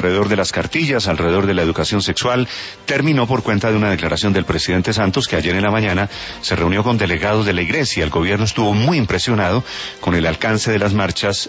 alrededor de las cartillas, alrededor de la educación sexual, terminó por cuenta de una declaración del presidente Santos, que ayer en la mañana se reunió con delegados de la Iglesia. El gobierno estuvo muy impresionado con el alcance de las marchas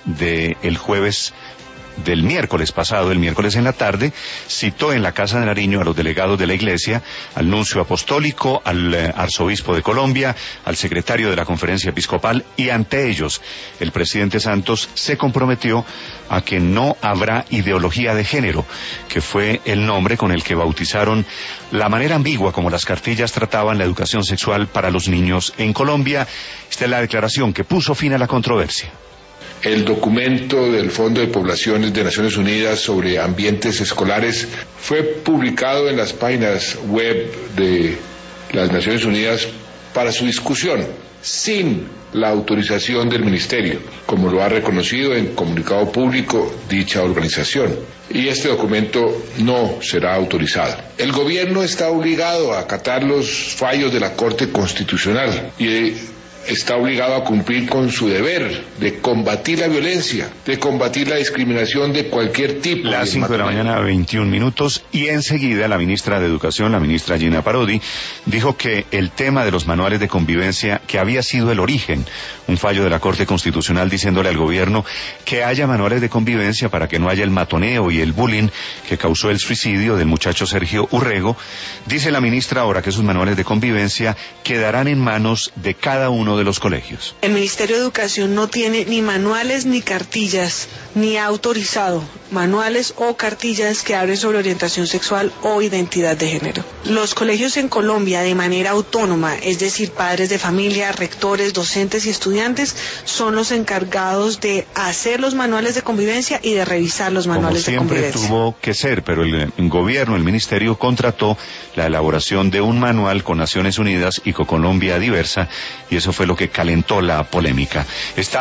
del miércoles pasado, el miércoles en la tarde. Citó en la Casa de Nariño a los delegados de la Iglesia, al nuncio apostólico, al arzobispo de Colombia, al secretario de la Conferencia Episcopal, y ante ellos el presidente Santos se comprometió a que no habrá ideología de género, que fue el nombre con el que bautizaron la manera ambigua como las cartillas trataban la educación sexual para los niños en Colombia. Esta es la declaración que puso fin a la controversia. El documento del Fondo de Poblaciones de Naciones Unidas sobre ambientes escolares fue publicado en las páginas web de las Naciones Unidas para su discusión, sin la autorización del Ministerio, como lo ha reconocido en comunicado público dicha organización. Y este documento no será autorizado. El gobierno está obligado a acatar los fallos de la Corte Constitucional y está obligado a cumplir con su deber de combatir la violencia, de combatir la discriminación de cualquier tipo. Las 5 de la mañana, 21 minutos, y enseguida la ministra de Educación, la ministra Gina Parodi, dijo que el tema de los manuales de convivencia, que había sido el origen, un fallo de la Corte Constitucional diciéndole al gobierno que haya manuales de convivencia para que no haya el matoneo y el bullying que causó el suicidio del muchacho Sergio Urrego. Dice la ministra ahora que esos manuales de convivencia quedarán en manos de cada uno de los colegios. El Ministerio de Educación no tiene ni manuales ni cartillas, ni ha autorizado manuales o cartillas que hablen sobre orientación sexual o identidad de género. Los colegios en Colombia, de manera autónoma, es decir, padres de familia, rectores, docentes y estudiantes, son los encargados de hacer los manuales de convivencia y de revisar los manuales de convivencia. Como siempre tuvo que ser, pero el gobierno, el ministerio, contrató la elaboración de un manual con Naciones Unidas y con Colombia Diversa, y eso fue lo que calentó la polémica.